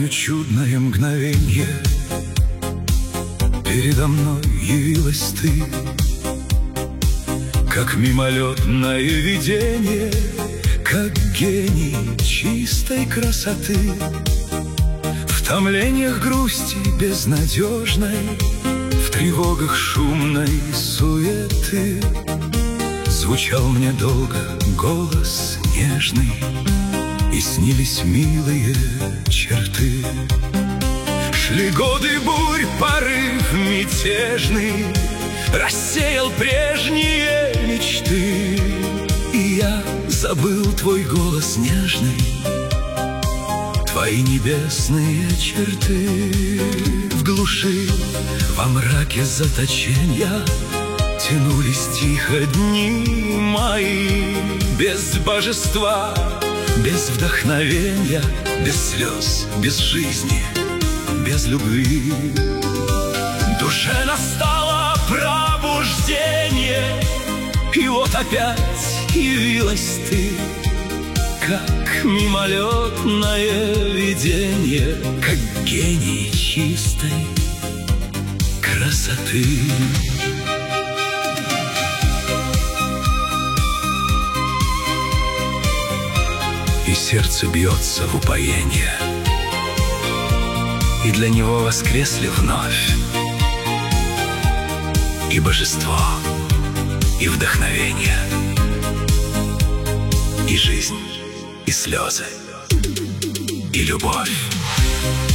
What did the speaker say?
помню чудное мгновенье. Передо мной явилась ты, как мимолетное видение, как гений чистой красоты. В томлениях грусти безнадежной, в тревогах шумной суеты звучал мне долго голос нежный, и снились милые черты. Шли годы бурь, порыв мятежный рассеял прежние мечты, и я забыл твой голос нежный, твои небесные черты. В глуши, во мраке заточения тянулись тихо дни мои, без божества, без вдохновения, без слез, без жизни, без любви. Душе настало пробуждение, и вот опять явилась ты, как мимолетное видение, как гений чистой красоты. И сердце бьется в упоенье, и для него воскресли вновь и божество, и вдохновение, и жизнь, и слезы, и любовь.